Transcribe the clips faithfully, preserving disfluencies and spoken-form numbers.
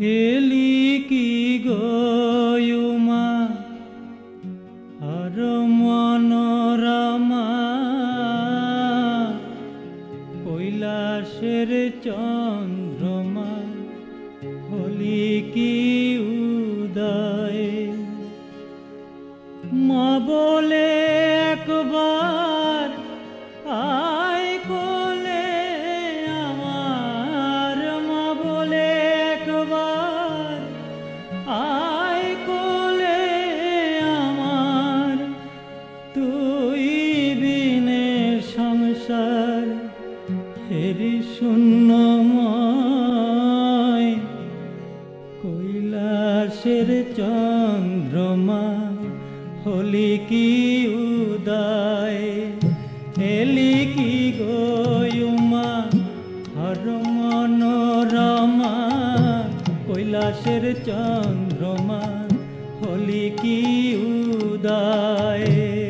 এলি কি গয়ুমা আর মনোরমা কৈলাসের চন্দ্রমা হলি কি উদয় মা বলে একবার আয় কোলে আমার মা বলে একবার আয় কোলে আমার তুই বিনে সংসার হেরি শূন্যময় কৈলাসের চন্দ্রমা হলি কি উদয় এলি কি গয়ুমা হর মনোরমা কৈলাসের চন্দ্রমা হলি কি উদয়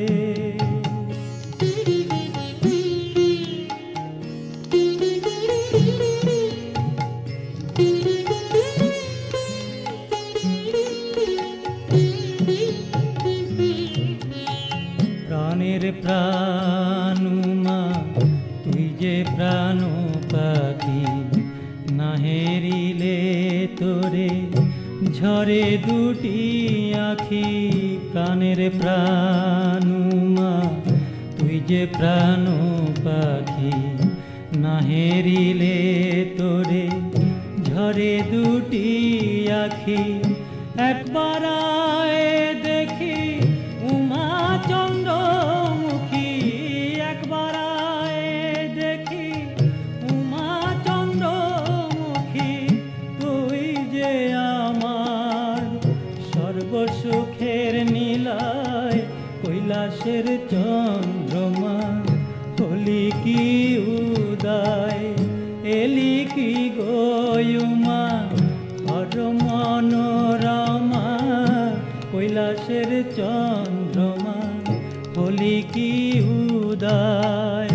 প্রাণের প্রাণুমা তুই যে প্রাণ পাখি না হেরিলে তোরে ঝরে দুটি আখি প্রাণের প্রাণুমা তুই যে প্রাণ পাখি না হেরিলে তোরে ঝরে দুটি আখি একবার আয় দেখি উমা চন্দ্রমুখী একবার আয় দেখি উমা চন্দ্রমুখী তুই যে আমার সর্বসুখের নীলায় কৈলাসের চন্দ্রমা হলি কি উদয় এলি কি গয়ুমা হর মনোরমা কৈলাসের চন্দ্রমা হলি কি উদয়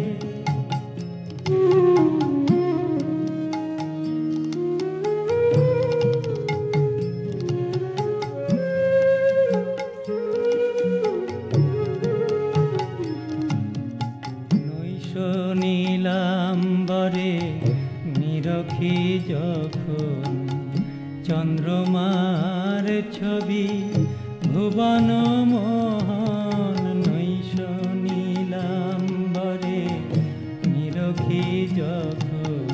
নৈশ নীলাম্বরে নিরখি যখন চন্দ্রমার ছবি ভুবন মোহন নৈশ নীলাম্বরে নিরখি যখন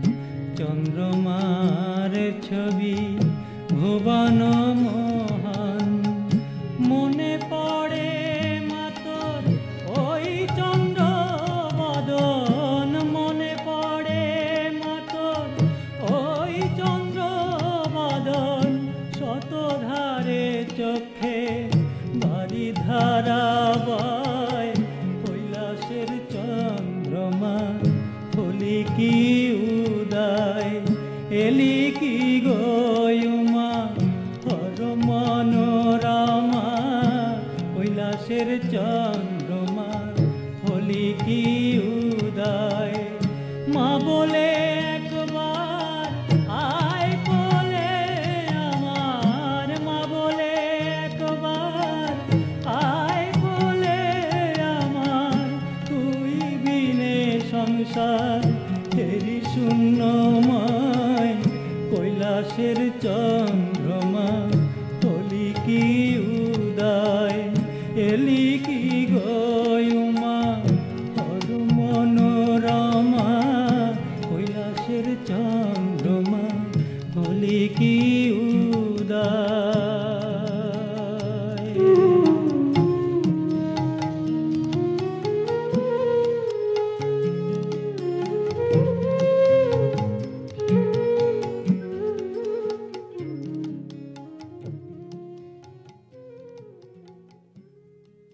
চন্দ্রমার ছবি ভুবন মোহন মনে পড়ে মাতর ওই চন্দ্র বদন মনে পড়ে মাতর ওই চন্দ্র বদন শতধারে চোখে বাড়ি ধারা বয় কৈলাসের চন্দ্রমা হলি কি উদয় এলি কি গয়ুমা হর মনোরমা কৈলাসের চন্দ্রমা হলি কি উদয় মা বলে একবার আয় কোলে আমার মা বলে একবার আয় কোলে আমার তুই বিনে সংসার তেরি শূন্য